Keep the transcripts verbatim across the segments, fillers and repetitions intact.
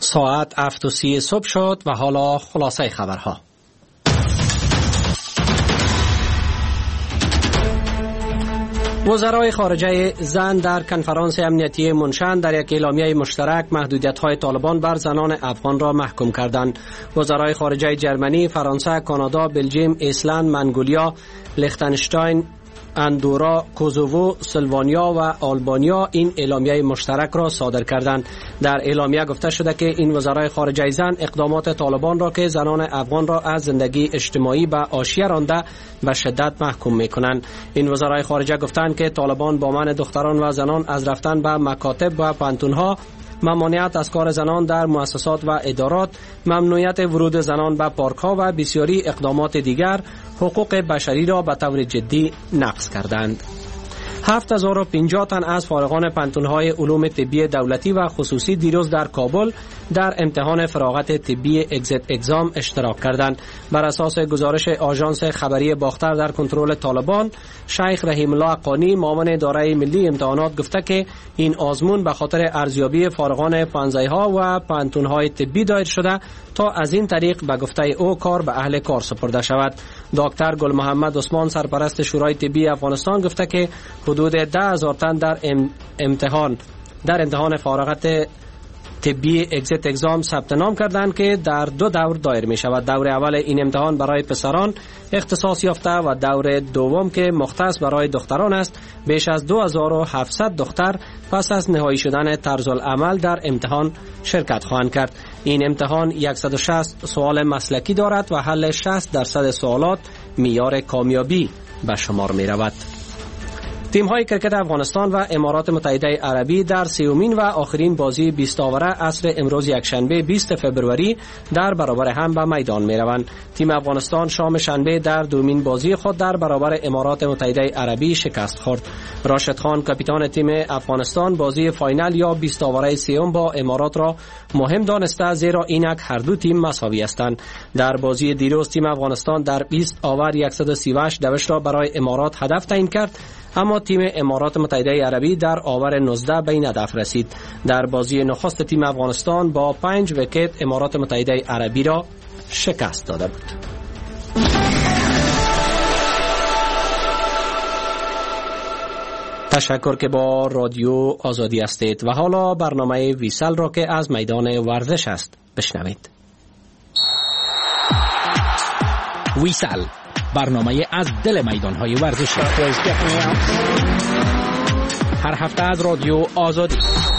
ساعت هفت و سی صبح شد و حالا خلاصه خبرها. وزرای خارجه زن در کنفرانس امنیتی منشن در یک اعلامیه مشترک محدودیت‌های طالبان بر زنان افغان را محکوم کردند. وزرای خارجه جرمنی، فرانسه، کانادا، بلژیم، ایسلند، منگولیا، لیختنشتاین، اندورا، کوزوو، سلوانیا و آلبانیا این اعلامیه مشترک را صادر کردند. در اعلامیه گفته شده که این وزرای خارجه زن اقدامات طالبان را که زنان افغان را از زندگی اجتماعی به حاشیه رانده به شدت محکوم می‌کنند. این وزرای خارجه گفتند که طالبان با منع دختران و زنان از رفتن به مکاتب و پانتون‌ها، ممانعت از کار زنان در مؤسسات و ادارات، ممنوعیت ورود زنان به پارک‌ها و بسیاری اقدامات دیگر حقوق بشری را به طور جدی نقض کردند. هفت هزار و پنجاه تن از فارغان پانتون‌های علوم طبی دولتی و خصوصی دیروز در کابل در امتحان فراغت طبی اگزیت اگزام اشتراک کردند. بر اساس گزارش آژانس خبری باختر در کنترل طالبان، شیخ رحیم الله قانی، معاون اداره ملی امتحانات، گفته که این آزمون به خاطر ارزیابی فارغان پانزه‌ها و پانتون‌های طبی دایر شده تا از این طریق به گفته او کار به اهل کار سپرده شود. دکتر گل محمد عثمان، سرپرست شورای طبی افغانستان، گفته که حدود ده هزار تن در امتحان در امتحان فارغت طبی اگزیت اگزام ثبت نام کردند که در دو دور دایر می شود. دور اول این امتحان برای پسران اختصاص یافته و دور دوم که مختص برای دختران است. بیش از دو هزار و هفتصد دختر پس از نهایی شدن طرز العمل در امتحان شرکت خواهند کرد. این امتحان صد و شصت سوال مسلکی دارد و حل شصت درصد سوالات معیار کامیابی به شمار می رود. تیم‌های کرکت افغانستان و امارات متحده عربی در سومین و آخرین بازی بیست آوره عصر امروز یکشنبه بیست فوریه در برابر هم به میدان می‌روند. تیم افغانستان شام شنبه در دومین بازی خود در برابر امارات متحده عربی شکست خورد. راشد خان، کاپیتان تیم افغانستان، بازی فاینال یا بیست آوره سوم با امارات را مهم دانسته، زیرا اینک هر دو تیم مساوی هستند. در بازی دیروز تیم افغانستان در بیست آور صد و سی و هشت دوش را برای امارات هدف تعیین کرد، اما تیم امارات متحده عربی در آور نوزده به این هدف رسید. در بازی نخست تیم افغانستان با پنج ویکت امارات متحده عربی را شکست داده بود. تشکر که با رادیو آزادی هستید و حالا برنامه ویسل را که از میدان ورزش است بشنوید. ویسل، برنامه از دل میدان‌های ورزشی، هر هفته از رادیو آزادی.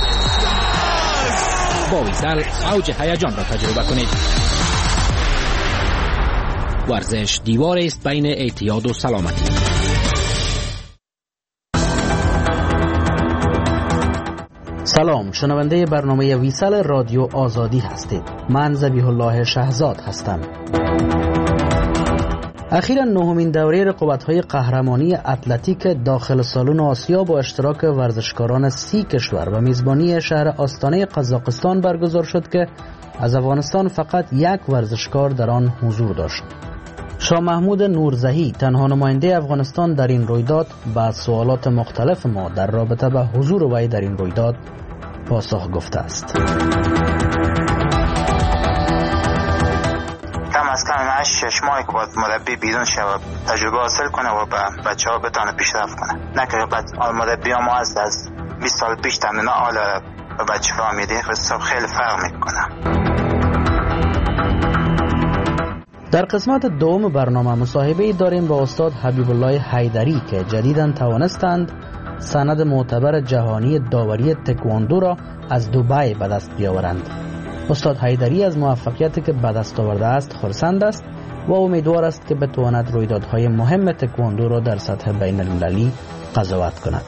با ویسل اوج هیجان را تجربه کنید. ورزش دیوار است بین اعتیاد و سلامتی. سلام، شنونده برنامه ویسل رادیو آزادی هستید. من ذبیح الله شهزاد هستم. اخیراً نهمین دوره رقابت‌های قهرمانی اتلتیک داخل سالن آسیا با اشتراک ورزشکاران سی کشور و میزبانی شهر آستانه قزاقستان برگزار شد که از افغانستان فقط یک ورزشکار در آن حضور داشت. شاه محمود نورزهی، تنها نماینده افغانستان در این رویداد، به سوالات مختلف ما در رابطه با حضور وی در این رویداد پاسخ گفته است. کم از کم هشت شش ماهی که باید مربی بیرون شود تجربه حاصل کنه و به بچه ها بتانه پیشرفت کنه، نه که مربی ها ما هست از بیست سال پیش تمرینات حالا به بچه ها میده، خیلی فرق میکنه. در قسمت دوم برنامه مصاحبه‌ای داریم با استاد حبیب الله حیدری که جدیداً توانستند سند معتبر جهانی داوری تکواندو را از دبی به دست بیاورند. استاد حیدری از موفقیتی که به دست آورده است خرسند است و امیدوار است که بتواند رویدادهای مهم تکواندو را در سطح بین المللی قضاوت کند.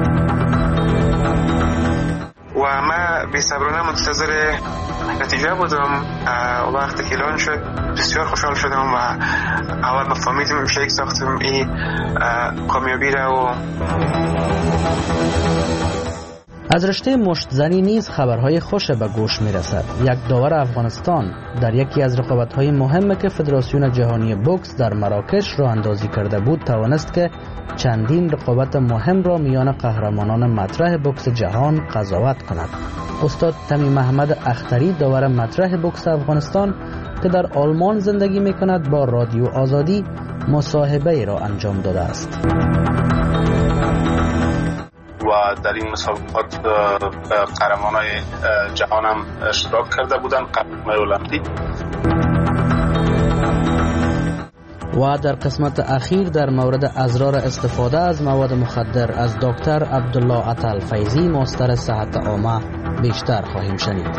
و من بی‌صبرانه منتظر نتیجه بودم. وقتی که اعلان شد بسیار خوشحال شدم و اول با فامیلم شریک ساختم این کامیابی را. و از رشته مشتزنی نیز خبرهای خوش به گوش می رسد. یک داور افغانستان در یکی از رقابت‌های مهم که فدراسیون جهانی بوکس در مراکش راه اندازی کرده بود توانست که چندین رقابت مهم را میان قهرمانان مطرح بوکس جهان قضاوت کند. استاد تمی محمد اختری داور مطرح بوکس افغانستان که در آلمان زندگی می کند با رادیو آزادی مصاحبه ای را انجام داده است. و در این مسابقات قهرمانای جهان هم اشتراک کرده بودند، قهرمانای المپیک. و در قسمت اخیر در مورد اضرار استفاده از مواد مخدر از دکتر عبدالله عطل فیضی مستر صحت عامه بیشتر خواهیم شنید.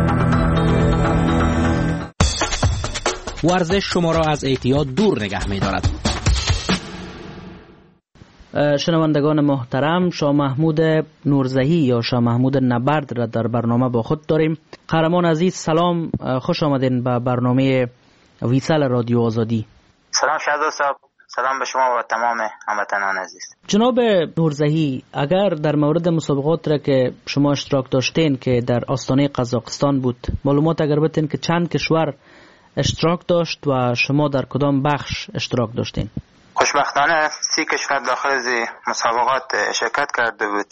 ورزش شما را از اعتیاد دور نگه می دارد. شنوندگان محترم، شاه محمود نورزهی یا شاه محمود نبرد را در برنامه با خود داریم. قهرمان عزیز سلام، خوش آمدین به برنامه ویسل رادیو آزادی. سلام شهزاده صاحب، سلام به شما و تمام هموطنان عزیز. جناب نورزهی، اگر در مورد مسابقات را که شما اشتراک داشتین که در آستانه قزاقستان بود معلومات اگر بتین که چند کشور اشتراک داشت و شما در کدام بخش اشتراک داشتین؟ خوشبختانه سی کشور داخل از مسابقات شرکت کرده بود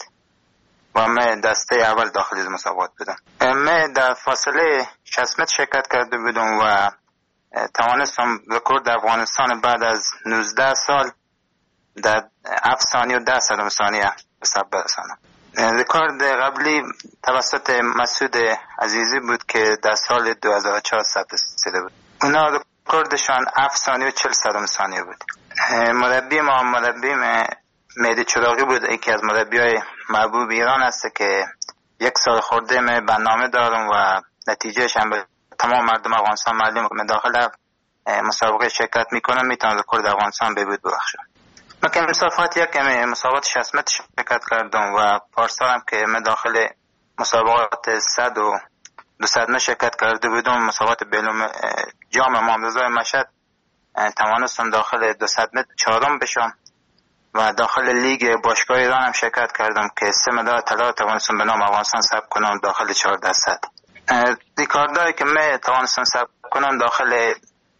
و من دسته اول داخل از مسابقات بودم. من در فاصله شصت متر شرکت کرده بودم و توانستم رکورد افغانستان بعد از نوزده سال در هفت ثانیه و ده صدم ثانیه به ثبت برسانم. رکورد قبلی توسط مسعود عزیزی بود که در سال دو هزار و چهار ثبت شده بود. اونا رکوردشان هفت ثانیه و چهل صدم ثانیه بود. مربی ما مربی مهدی چراغی بود، یکی از مربیای محبوب ایران است که یک سال خورده من برنامه دارم و نتیجهش هم به تمام مردم افغانستان معلومه که من داخل مسابقه شرکت میکنم، میتونم رکورد افغانستان ببود ببخشم. من که مسابقات یک مسابقات شصت متر شرکت کردم و پارسال هم که من داخل مسابقات صد و دویست متر شرکت کرده بودم، مسابقات بین‌المللی جام امام رضا مشهد توانستم داخل دویست متر چهارم بشم و داخل لیگ باشگاه ایران هم شرکت کردم که سه مدال طلا توانستم به نام افغانستان ثبت کنم داخل چهارده صد. ریکاردایی که من توانستم ثبت کنم داخل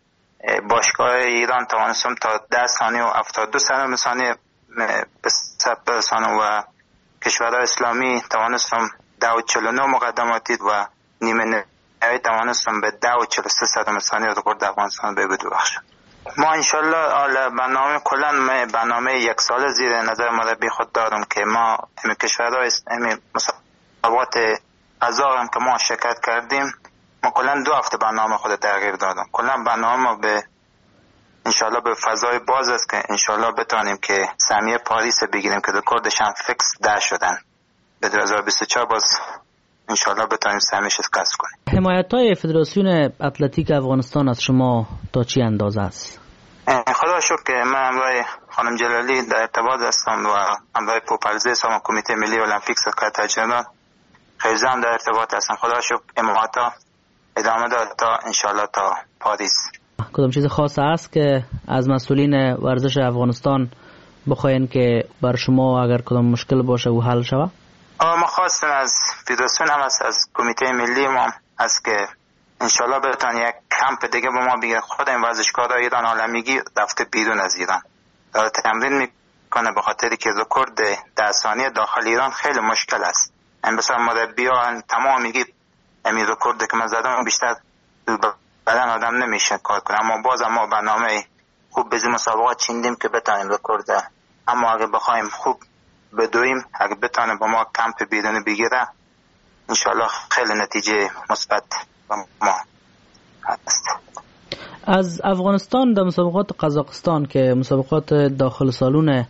باشگاه ایران توانستم تا ده ثانیه و هفتاد و دو صدم ثانیه به ثبت برسانم و کشورهای اسلامی توانستم ده و چهل و نه مقدماتی و نیمه نهایی توانستم به ده و چهل و سه صدم ثانیه رکورد افغانستان ببود ببخشم. ما انشالله برنامه کلا برنامه یک سال زیر نظر مربی خود دارم که ما همین کشورهای همین مسابقات قزاق هم که ما شرکت کردیم، ما کلا دو هفته برنامه خود تغییر دادم. کلا برنامه ما به انشالله به فضای باز است که انشالله بتانیم که سهمیه پاریس بگیریم که رکوردش هم فیکس ده شدن به دو هزار و بیست و چهار، باز انشالله بتانیم سهمیش کسب کنیم. حمایت‌های فدراسیون اتلتیک افغانستان از شما تا چی اندازه است؟ خدا شکر که من همراه خانم جلالی در ارتباط هستم و همراه پوپلزه سام کمیته ملی المپیک سکرتر جنرال خیزم در ارتباط هستم. خدا شکر حمایت‌ها ادامه داد تا انشالله تا پاریس. کدام چیز خاص است که از مسئولین ورزش افغانستان بخواین که بر شما اگر کدام مشکل باشه و حل شود؟ ما خواستیم از فدراسیون هم است، از کمیته ملی ما است که انشالله بتون یک کمپ دیگه به ما بگیره. خود این ورزشکارا ایران عالمیگی رفته بیرون از ایران داره تمرین میکنه، به خاطری که رکورد ده ثانیه داخل ایران خیلی مشکل است. این بسیار مربیان تمام میگی همین رکورد که من زدم بیشتر بدن آدم نمیشه کار کنه، اما باز ما برنامه خوب به مسابقات چیندیم که بتونیم رکورد، اما اگه بخوایم خوب بدویم، اگه بتونه با ما کمپ بیرون بگیره انشالله خیلی نتیجه مثبت ما هست. از افغانستان در مسابقات قزاقستان که مسابقات داخل سالون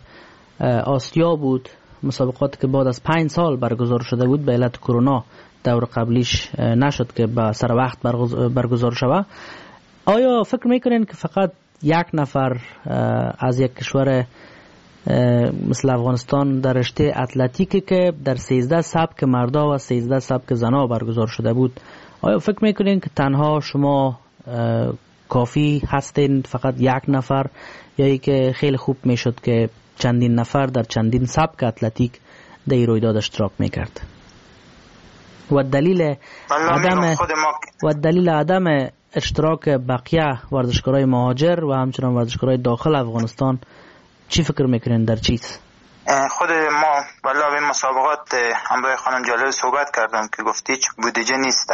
آسیا بود، مسابقات که بعد از پنج سال برگزار شده بود به علت کرونا دور قبلیش نشد که به سر وقت برگزار شود، آیا فکر میکنین که فقط یک نفر از یک کشور مثل افغانستان در رشته اتلتیکی که در سیزده سبک مردا و سیزده سبک زنا برگزار شده بود، آیا فکر میکنین که تنها شما کافی هستین فقط یک نفر، یا ای که خیلی خوب میشد که چندین نفر در چندین سبک اتلتیک در این رویداد اشتراک میکرد؟ و دلیل عدم و دلیل عدم اشتراک بقیه ورزشکارای مهاجر و همچنان ورزشکارای داخل افغانستان چی فکر میکنین در چیز؟ خود ما والله مسابقات همراه خانم جلال صحبت کردم که گفتی هیچ بودجه نیست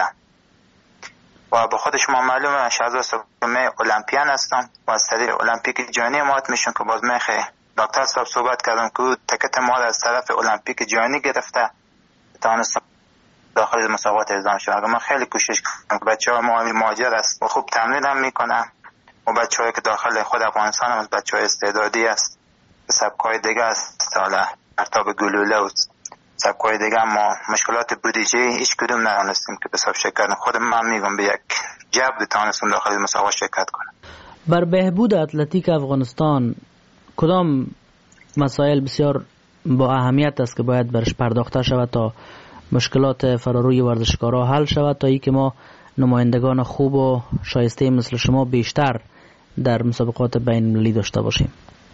و به خود شما معلومه شهزاد سومه المپیان هستم و از طریق المپیک جهانی مات میشون که باز میخه دکتر صاحب صحبت کردم که تکت مال از طرف المپیک جهانی گرفته توانستم داخل مسابقات اعزام شدم. من خیلی کوشش کردم، بچه‌ها ما مهاجر است و خوب تمرین هم میکنن و بچه‌هایی که داخل خود افغانستان هم بچه‌های استعدادی است، سبکای دیگه است، حالا ارتاب گلوله و سبکای دیگه. ما مشکلات بودجه هیچ کدوم ندانستیم که بساب شرکت. خود من میگم به یک جبر تانستم داخل مسابقات شرکت کنم. بر بهبود اتلتیک افغانستان کدام مسائل بسیار با اهمیت است که باید برش پرداخته شود تا مشکلات فراروی ورزشکارا حل شود تا ای که ما نمایندگان خوب و شایسته مثل شما بیشتر در مسابقات بین المللی داشته باشیم؟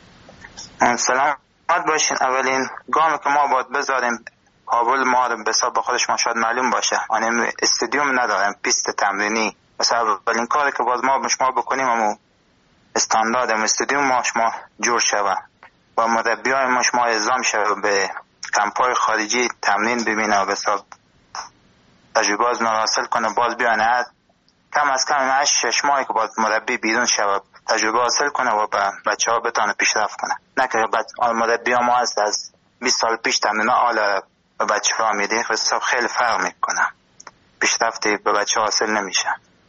سلامت باشین. اولین گامی که ما باید بذاریم کابل ما به حساب خودش ما شاید معلوم باشه، آن استادیوم نداریم، پیست تمرینی. مثلا اولین کاری که باز ما به شما بکنیم همون استاندارد استادیوم ما شما جور شود و مربیای ما شما اعزام شود به کمپای خارجی تمرین ببینه و به حساب تجربه از حاصل کنه، باز بیانه کم از کم هشت شش ماهی که باز مربی بیرون شود تجربه حاصل کنه و بچه ها بتانه پیشرفت کنه. نه که مربی ما هست از بیست سال پیش تمرین آل به بچه ها میده و حساب خیلی فرق میکنه، پیشرفتی به بچه ها حاصل نمیشه.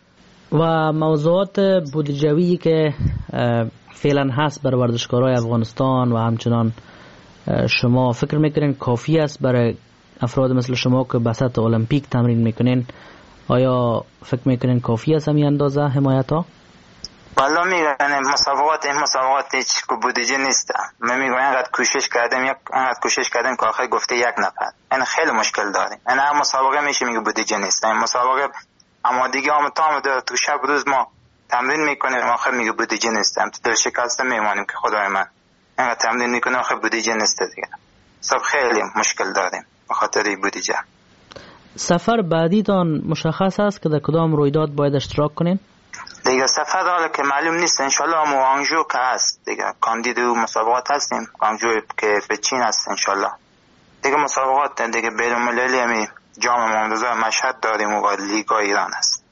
و موضوعات بودجویی که فعلا هست برای ورزشکارای افغانستان و همچنان شما فکر میکنین کافی است برای افراد مثل شما که بسط المپیک تمرین میکنین؟ آیا فکر میکنین کافی است همین اندازه حمایت ها؟ والا میگن مسابقات این مسابقات هیچ بودجه نیست. من میگم اینقدر کوشش کردم یک اینقدر کوشش کردم که آخر گفته یک نفر. این خیلی مشکل داریم. این هم مسابقه میشه میگه بودجه نیست. این مسابقه اما دیگه هم تام داره تو شب روز ما تمرین میکنیم آخر میگه بودجه نیست. هم تو دل شکسته میمانیم که خدای من اینقدر تمرین میکنه آخر بودجه نیست دیگه. سب خیلی مشکل داریم به خاطر این بودجه. سفر بعدی تان مشخص است که در کدام رویداد باید اشتراک کنین؟ دیگه سفر حالا که معلوم نیست. انشالله هم آنجو که هست دیگه کاندید و مسابقات هستیم. آنجو که به چین هست انشالله. دیگه مسابقات دیگه بین المللی همی جام مهندزای مشهد داریم و لیگا ایران هست.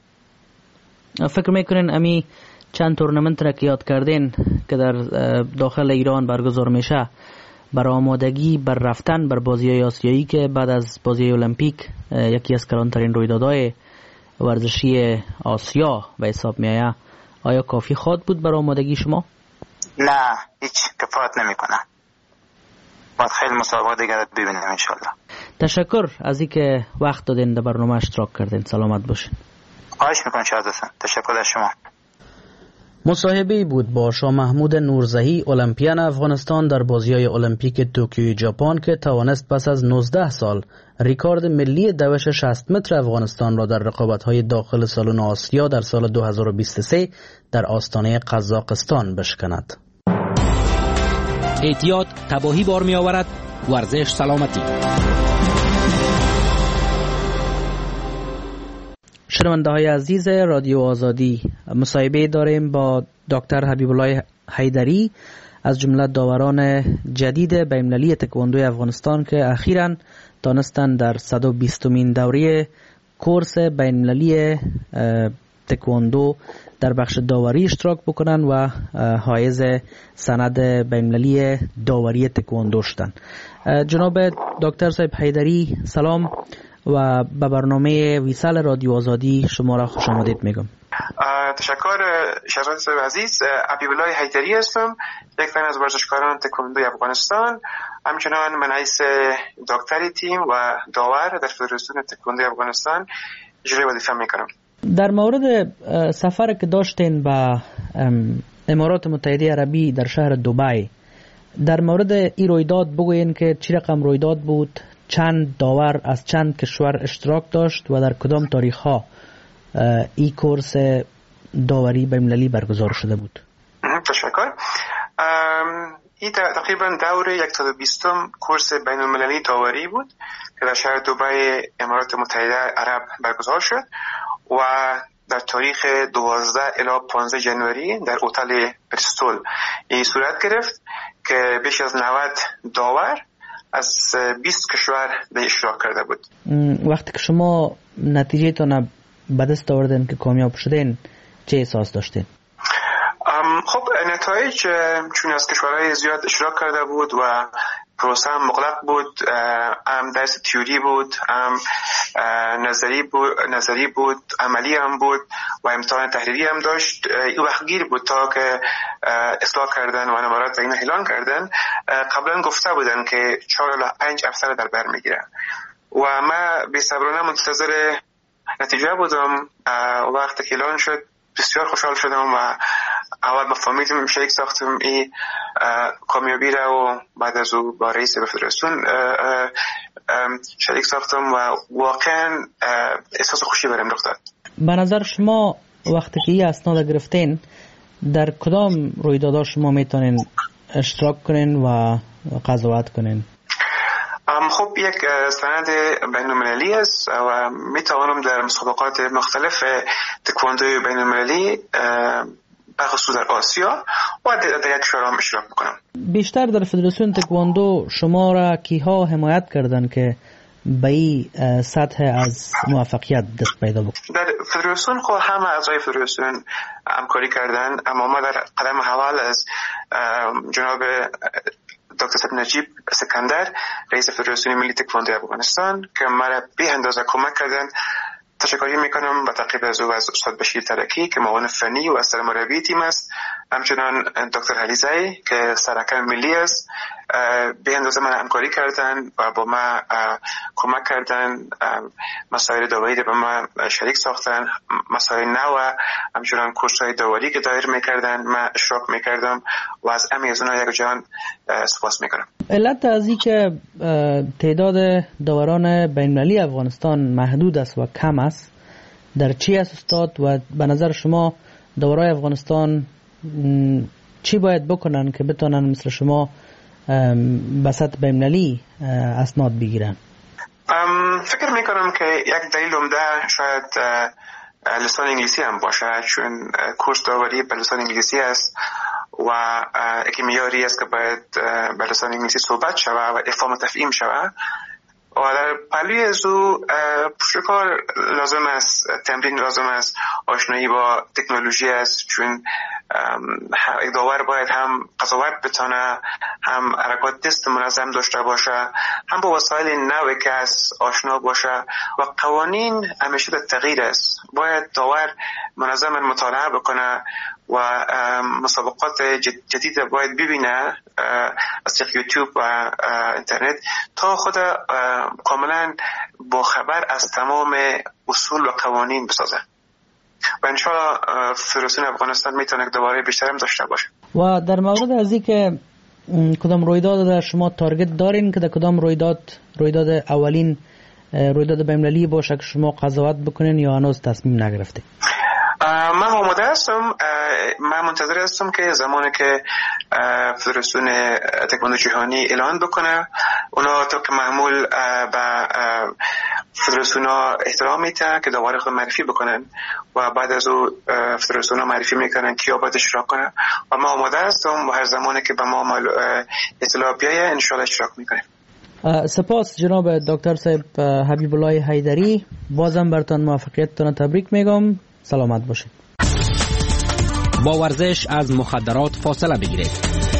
فکر میکنین امی چند تورنمنت را که یاد کردین که در داخل ایران برگزار میشه بر آمادگی بر رفتن بر بازی‌های آسیایی که بعد از بازی المپیک یکی از کلانترین رویدادهای ورزشی آسیا به حساب میآید، آیا کافی خواهد بود برای آمادگی شما؟ نه هیچ کفایت نمیکنه. باید خیلی مسابقات دیگر ببینیم انشالله. تشکر از اینکه وقت دادین در برنامه اشتراک کردین. سلامت باشین. خواهش میکنم شهزاده. تشکر از شما. مصاحبه‌ای بود با شاه محمود نورزهی المپیان افغانستان در بازی‌های المپیک توکیو ژاپن که توانست پس از نوزده سال ریکارد ملی دوش شصت متر افغانستان را در رقابت‌های داخل سالن آسیا در سال دو هزار و بیست و سه در آستانه قزاقستان بشکند. اعتیاد تباهی بار می‌آورد، ورزش سلامتی. شنونده های عزیز رادیو آزادی، مصاحبه داریم با دکتر حبیب الله حیدری از جمله داوران جدید بین‌المللی تکواندو افغانستان که اخیراً دانستن در صد و بیستمین دوره کورس بین‌المللی تکواندو در بخش داوری اشتراک بکنن و حائز سند بین‌المللی داوری تکواندو شدن. جناب دکتر صاحب حیدری سلام و به برنامه ویسال رادیو آزادی شما را خوش آمدید میگم. تشکر شهزاده صاحب عزیز. حبیب الله حیدری هستم، یک تن از ورزشکاران تکواندو افغانستان. همچنان من رئیس دکتری تیم و داور در فدراسیون تکواندو افغانستان اجرای وظیفه میکنم. در مورد سفر که داشتین به امارات متحده عربی در شهر دبی، در مورد این رویداد بگوین که چی رقم رویداد بود، چند داور از چند کشور اشتراک داشت و در کدام تاریخ ها این کورس داوری بین‌المللی برگزار شده بود؟ تشکر. این تقریبا دور صد و بیستم کورس بین‌المللی داوری بود که در شهر دبی امارات متحده عرب برگزار شد و در تاریخ دوازده الی پانزده جنوری در هتل بریستول این صورت گرفت که بیش از نود داور از بیست کشور در اشتراک کرده بود. وقتی که شما نتیجه تان به دست آوردین که کامیاب شدین چه احساس داشتین؟ خب نتایج چون از کشورهای زیاد اشتراک کرده بود و پروسه هم مغلق بود، هم درس تیوری بود، هم نظری بود، نظری بود، عملی هم بود و امتحان تحریری هم داشت. این وقتگیر بود تا که اصلاح کردن و نمرات این اعلان کردن. قبلا گفته بودن که چهار الی پنج افسر در بر میگیرن و ما بی‌صبرانه منتظر نتیجه بودم. وقتی که اعلان شد بسیار خوشحال شدم و اول با فامیلم شریک ساختم این کامیابی را و بعد از او با رئیس فدراسیون شریک ساختم و واقعا احساس خوشی برام رخ داد. به نظر شما وقتی که این اسناد گرفتین در کدام رویدادها شما میتونین اشتراک کنین و قضاوت کنین؟ خب یک سند بین‌المللی است و میتوانم در مسابقات مختلف تکواندوی بین‌المللی بخصوص در آسیا و در یک کشور هم اشتراک میکنم. بیشتر در فدراسیون تکواندو شما را کیها حمایت کردن که به این سطح از موفقیت دست پیدا بود؟ در فدراسیون خود همه اعضای فدراسیون همکاری کردن، اما ما در قدم اول از جناب دکتر صاحب نجیب سکندر رئیس فدراسیون ملی تکواندو افغانستان که مرا به اندازه کمک کردن تشکری میکنم و تعقیب از او از استاد بشیر ترکی که معاون فنی و سرمربی تیم است، همچنان دکتر علیزی که سرکل ملی است به اندازه من همکاری کردن و با ما کمک کردن، مسائل داوری رو با ما شریک ساختن، مسائل نو همچنان کورس‌های داوری که دایر میکردن ما اشتراک میکردم و از همه از اونها یک جان سپاس میکنم. علت از این که تعداد داوران بین‌المللی افغانستان محدود است و کم است در چی است استاد و به نظر شما داورای افغانستان چی باید بکنن که بتونن مثل شما به سطح بین‌المللی اسناد بگیرن؟ فکر میکنم که یک دلیل عمده شاید لسان انگلیسی هم باشه، چون کورس داوری به لسان انگلیسی است و یک معیاری است که باید به لسان انگلیسی صحبت شود و افهام و تفهیم شود و در پهلوی از او پشتکار لازم است، تمرین لازم است، آشنایی با تکنولوژی است، چون یک داور باید هم قضاوت بتونه، هم حرکات دست منظم داشته باشه، هم با وسایل نوی که است آشنا باشه و قوانین همیشه در تغییر است. باید داور منظم مطالعه بکنه و مسابقات جدید باید ببینه از طریق یوتیوب و اینترنت تا خود کاملا با خبر از تمام اصول و قوانین بسازه و انشاءالله فدراسیون افغانستان میتونه دوباره بیشتر هم داشته باشه. و در مورد از این که کدام رویداد در شما تارگت دارین که در کدام رویداد رویداد اولین رویداد بین‌المللی باشه که شما قضاوت بکنین یا هنوز تصمیم نگرفتید؟ من آماده هستم، من منتظر هستم که زمانی که فدراسیون تکواندو جهانی اعلان بکنه اونا طبق معمول به فدراسیون ها احترام میتن که داور خود معرفی بکنن و بعد از او فدراسیون ها معرفی میکنن کیا باید اشتراک کنن و من آماده هستم و هر زمانی که به ما اطلاع بیایه انشاءالله اشتراک میکنیم. سپاس جناب دکتر صاحب حبیب الله حیدری، بازم برتان موفقیتتان تبریک میگم. سلامت باشید. با ورزش از مخدرات فاصله بگیرید.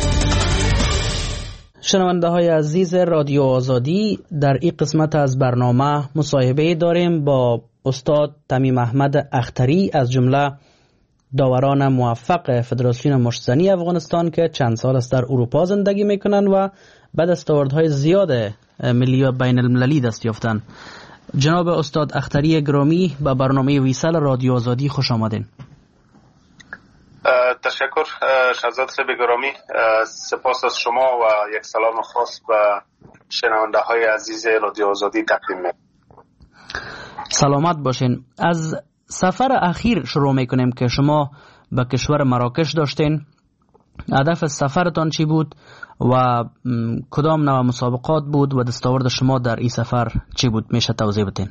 شنونده های عزیز رادیو آزادی، در این قسمت از برنامه مصاحبه داریم با استاد تمیم احمد اختری از جمله داوران موفق فدراسیون مشتزنی افغانستان که چند سال است در اروپا زندگی میکنن و بعد دستاوردهای زیاد ملی و بین المللی دست یافتن. جناب استاد اختری گرامی به برنامه ویسل رادیو آزادی خوش آمدین. تشکر شهزاد صاحب گرامی، سپاس از شما و یک سلام خاص به شنونده های عزیز رادیو آزادی تقدیم می‌کنم. سلامت باشین. از سفر اخیر شروع میکنیم که شما به کشور مراکش داشتین. هدف سفرتان چی بود و کدام نوع مسابقات بود و دستاورد شما در این سفر چی بود؟ میشه توضیح بدین؟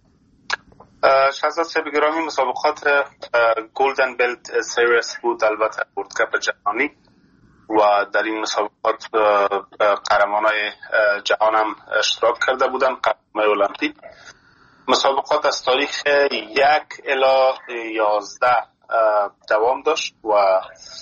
شهزاد صاحب گرامی، مسابقات گلدن بلت سیریس بود، البته ورلد کپ جهانی و در این مسابقات قهرمانای جهان هم اشتراک کرده بودن، قهرمانای المپیک. مسابقات از تاریخ یک الی یازده دوام داشت و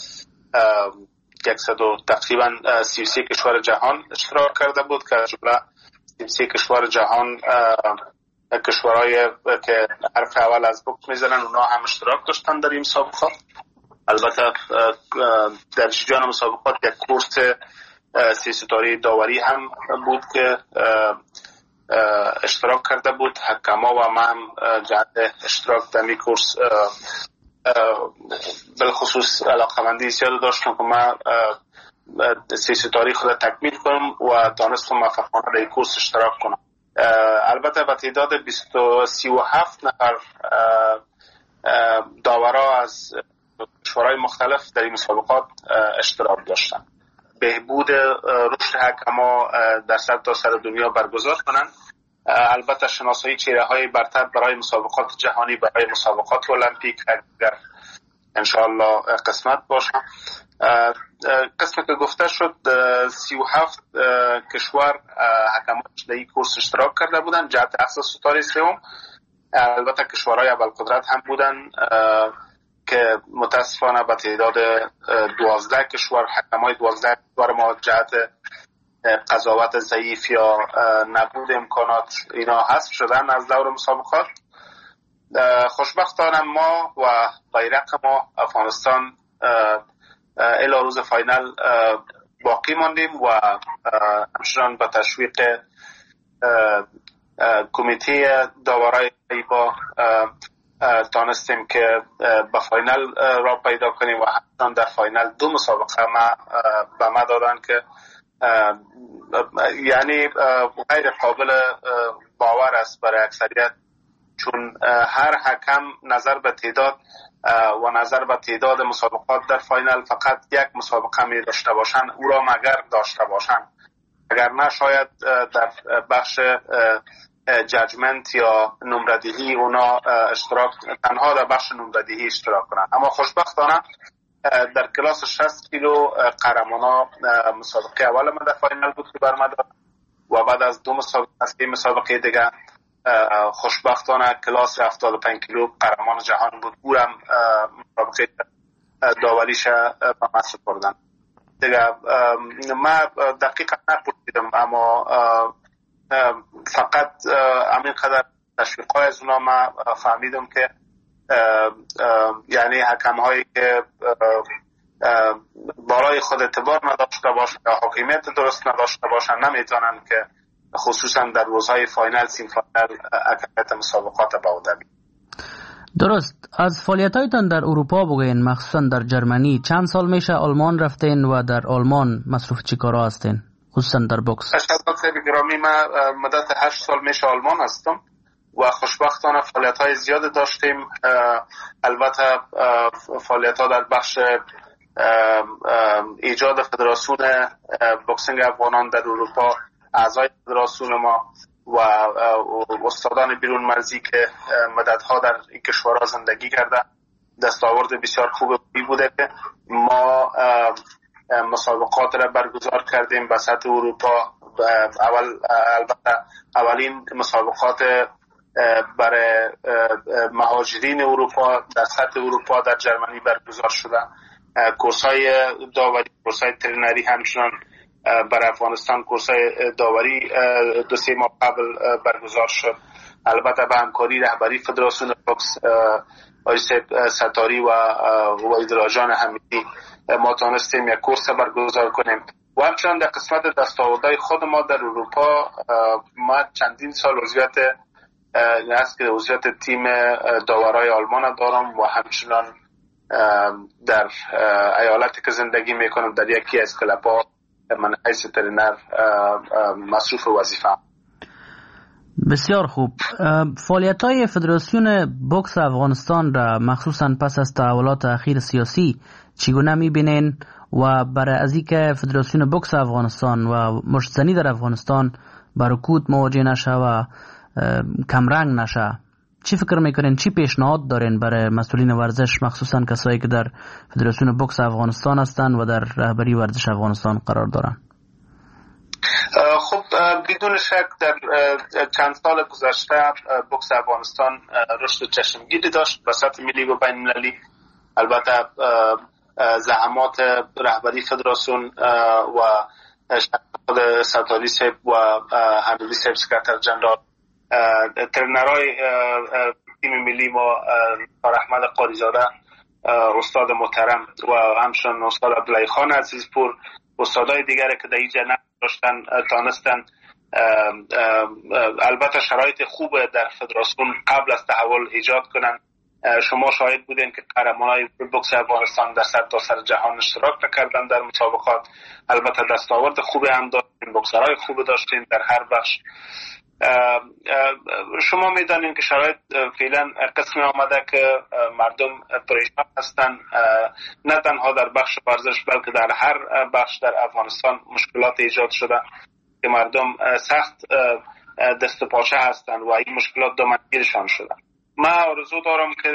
یکصد و تقریبا سی و سه کشور جهان اشتراک کرده بود که از جمله سی و سه کشور جهان کشورهای که حرف اول از بوکس میزنن اونا هم اشتراک داشتن در این مسابقات. البته در جریان مسابقات یک کورس سه ستاره داوری هم بود که اشتراک کرده بود. حکما و ما هم جهت اشتراک در این کورس بالخصوص علاقمندی زیاد داشتم که ما سه ستاره خود تکمیل کنم و دانستم موفقانه در این کورس اشتراک کنم. البته با تعداد سی و هفت نفر داورا از کشورهای مختلف در این مسابقات اشتراک داشتن. بهبود رشد حکما در سر تا سر دنیا برگزار کنند. البته شناسایی چهره های برتر برای مسابقات جهانی، برای مسابقات المپیک اگر انشاءالله قسمت باشم. قسمت که گفته شد سی و هفت کشور حکما در این کورس اشتراک کرده بودن جهت اخذ ستاره سوم. البته کشورهای ابوالقدرت هم بودن که متاسفانه به تعداد دوازده کشور حکمای دوازده کشور ما جهت قضاوت ضعیف یا نبود امکانات اینا حذف شدن از دور مسابقات. خوشبختانه ما و بیرق ما افغانستان الی روز فاینال باقی ماندیم و همچنان به تشویق کمیته داورای با تانستیم که به فاینال را پیدا کنیم و همچنان در فاینال دو مسابقه ما به ما دادن که یعنی غیر قابل باور است برای اکثریت، چون هر حکم نظر به تعداد و نظر به تعداد مسابقات در فاینال فقط یک مسابقه می داشته باشند، او را مگر داشته باشند، اگر نه شاید در بخش جاجمنت یا نمردهی اونا اشتراک تنها در بخش نمردهی اشتراک کنند. اما خوشبختانه در کلاس شصت کیلو قهرمانا مسابقه اول ما در فاینال بود که برمداد و بعد از دو مسابقه از این مسابقه دیگه خوشبختانه کلاس هفتاد و پنج کیلو قهرمان جهان بود، او هم مسابقه داوریش به ما سپردن. دیگه ما دقیقا نپرسیدم اما فقط همین قدر تشویق‌های از اونا ما فهمیدم که یعنی حکم هایی که بالای خود اعتبار نداشته باشند یا حاکمیت درست نداشته باشند نمیتونن که خصوصا در روزهای فاینال سیم فاینال اکثریت مسابقات باودبی. درست. از فعالیت‌هایتان در اروپا بگوین، مخصوصا در جرمنی چند سال میشه آلمان رفتین و در آلمان مصروف چی کارا هستین خصوصا در بوکس؟ اشتراک گرامی ما مدت هشت سال میشه آلمان هستم و خوشبختانه فعالیت‌های زیاد داشتیم. البته فعالیت‌ها در بخش ایجاد فدراسیون بوکسینگ افغانان در اروپا، اعضای فدراسیون ما و استادان بیرون مرزی که مدت‌ها در این کشورها زندگی کرده دستاورد بسیار خوب بوده که ما مسابقات را برگزار کردیم به سطح اروپا. اول البته اولین مسابقات برای مهاجرین اروپا در سطح اروپا در جرمنی برگزار شده. کورس‌های داوری، کورس‌های ترینری همچنان برای افغانستان کورس‌های داوری دو سه ماه قبل برگزار شد. البته به همکاری رهبری فدراسیون بوکس آیسپ ستاری و وحید راجان حمیدی ما تانستیم یک کورس برگزار کنیم و همچنان در قسمت دستاوردهای خود ما در اروپا ما چندین سال عضویت است که عضویت تیم داورای آلمان دارم و همچنان در ایالتی که زندگی میکنم در یکی از کلب‌ها من حیث ترینر مصروف وظیفه. بسیار خوب. فعالیت‌های فدراسیون بوکس افغانستان را مخصوصا پس از تحولات اخیر سیاسی چگونه می‌بینین و برای از اینکه فدراسیون بوکس افغانستان و مشتزنی در افغانستان با رکود مواجه نشه و کمرنگ نشه چی فکر میکنین، چی پیشنهاد دارین برای مسئولین ورزش، مخصوصا کسایی که در فدراسیون بوکس افغانستان هستند و در رهبری ورزش افغانستان قرار دارن؟ خب بدون شک در چند سال گذشته بوکس افغانستان رشد چشمگیری داشت به سطح ملی و بین المللی. البته زحمات رهبری فدراسیون و شخصیت ستاری صاحب و حمیدی صاحب سکرتر جنرال، ترنرهای تیم ملی ما احمد قاریزاده، استاد محترم و همچنین استاد عبدالله خان عزیزپور، استادای دیگری که در اینجا داشتن تانستن البته شرایط خوب در فدراسیون قبل از تحول ایجاد کنن. شما شاهد بودین که قهرمانای بوکس افغانستان در سرتاسر جهان اشتراک کردن در مسابقات. البته دستاورد خوبی هم داشتین، بوکسرهای خوبی داشتین در هر بخش. شما میدانین که شرایط فعلا قسمی آمده که مردم پریشان هستن، نه تنها در بخش ورزش بلکه در هر بخش در افغانستان مشکلات ایجاد شده که مردم سخت دست و پاچه هستن و این مشکلات دامنگیرشان شده. من آرزو دارم که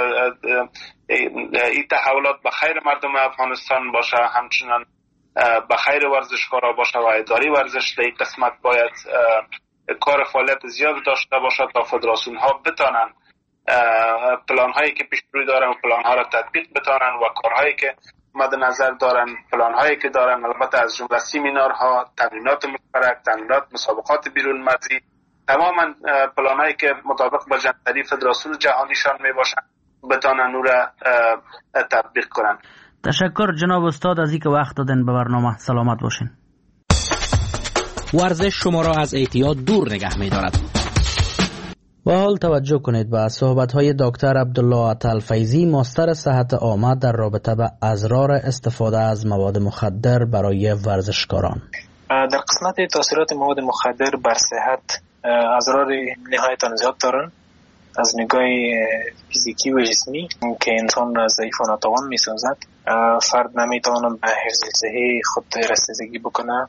این تحولات به خیر مردم افغانستان باشه، همچنان به خیر ورزشکارا باشه و اداره ورزش در این قسمت باید کار فعالیت زیاد داشته باشه تا فدراسیون ها بتانن پلان هایی که پیش روی دارن و پلان ها را تطبیق بتانن و کارهایی که مد نظر دارن، پلان هایی که دارن، البته از جمله سیمینارها، تمرینات مشترک، تمرینات مسابقات بیرون مرزی، تماما پلان هایی که مطابق با جنبندی فدراسیون جهانیشان می باشن بتانن او را تطبیق کنن. تشکر جناب استاد از اینکه وقت دادن به برنامه. سلامت باشین. ورزش شما را از اعتیاد دور نگه می دارد. و حال توجه کنید به صحبت‌های دکتر عبدالله عطالفیضی، ماستر صحت عامه در رابطه به اضرار استفاده از مواد مخدر برای ورزشکاران. در قسمت تاثیرات مواد مخدر بر صحت اضرار نهایتاً زیاد دارن، از نگاه فیزیکی و جسمی که انسان را ضعیف و ناتوان می سازد. فرد نمیتواند به حفظ صحی خود رسیدگی بکنه،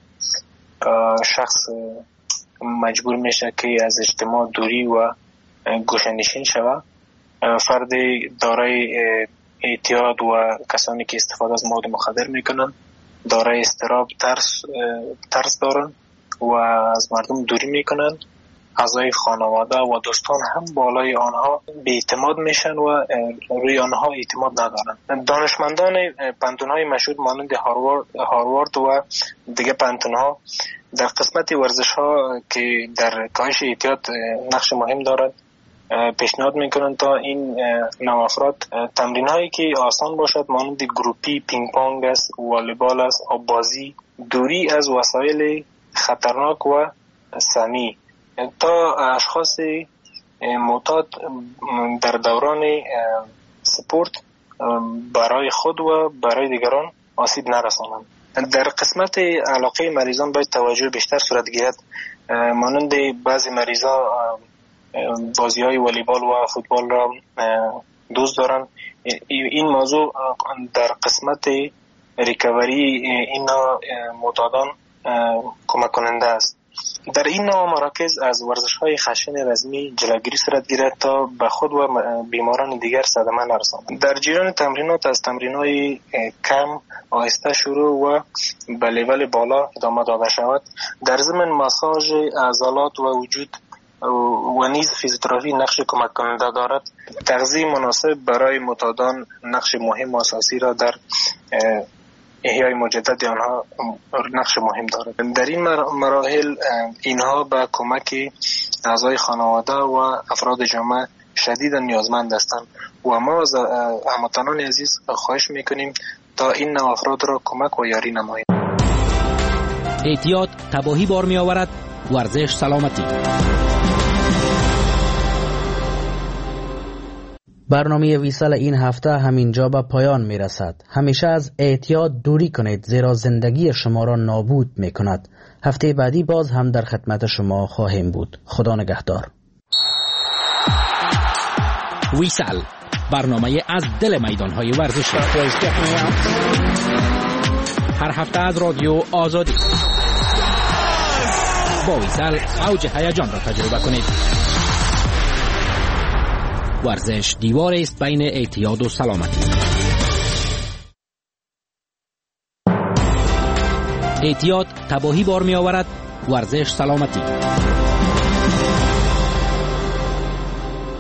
شخص مجبور میشه که از اجتماع دوری و گوشه‌نشین شود. فرد دارای اعتیاد و کسانی که استفاده از مواد مخدر میکنن دارای اضطراب، ترس ترس دارن و از مردم دوری میکنن. اعضای خانواده و دوستان هم بالای آنها بی اعتماد میشن و روی آنها اعتماد ندارن. دانشمندان پانتون‌های مشهور مانند هاروارد هاروارد و دیگه پانتون‌ها در قسمت ورزش‌ها که در کاهش اعتیاد نقش مهم دارد پیشنهاد میکنن تا این نوع افراد تمرین‌هایی که آسان باشد مانند گروپی، پینگ پونگ است، والیبال است، آب‌بازی، دوری از وسایل خطرناک و سمی تا اشخاص معتاد در دوران سپورت برای خود و برای دیگران آسیب نرسانند. در قسمت علاقه مریضان باید توجه بیشتر صورت گیرد، مانند بعضی مریضا بازی های والیبال و فوتبال را دوست دارن. این موضوع در قسمت ریکاوری این معتادان کمک کننده است. در این نوع مراکز از ورزش‌های خشن رزمی جلوگیری صورت گیرد تا به خود و بیماران دیگر صدمه نرساند. در جریان تمرینات از تمرین‌های کم آهسته شروع و به لیول بالا ادامه داده شود. در ضمن ماساژ عضلات و وجود و نیز فیزیوتراپی نقش کمک کننده دارد. تغذیه مناسب برای معتادان نقش مهم و اساسی را در احیای مجدد آنها نقش مهم دارد. در این مراحل اینها به کمک اعضای خانواده و افراد جامعه شدیدا نیازمند هستند و ما از هموطنان عزیز خواهش میکنیم تا این نوع افراد را کمک و یاری نمایید. اعتیاد تباهی بار می آورد، ورزش سلامتی. برنامه ویسال این هفته همینجا به پایان می رسد. همیشه از اعتیاد دوری کنید زیرا زندگی شما را نابود می کند. هفته بعدی باز هم در خدمت شما خواهیم بود. خدا نگهدار. ویسال، برنامه از دل میدانهای ورزشی. هر هفته از رادیو آزادی. با ویسال اوج هیجان را تجربه کنید. ورزش دیوار است بین اعتیاد و سلامتی. اعتیاد تباهی بار می آورد، ورزش سلامتی.